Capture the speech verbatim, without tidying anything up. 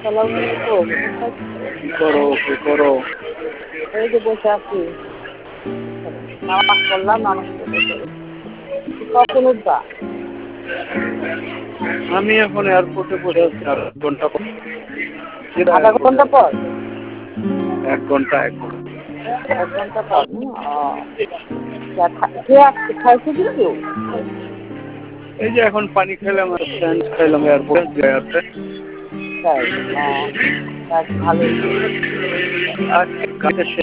আসসালামু আলাইকুম। কি করো কি করো? এই যে বসে আছি। নামাজ পড়লাম, নামাজ পড়ে বসে আছি। কখন উঠবা? আমি এখন এয়ারপোর্টে বসে আছি আর এক ঘন্টা পর। আধা ঘন্টা পর? এক ঘন্টা এক ঘন্টা এক ঘন্টা পর। কে আসছে, খাইছে কিছু? এই যে এখন পানি খেলাম আর স্যান্ড খাইলাম এয়ারপোর্টে। তাই? ভালোই। আজকে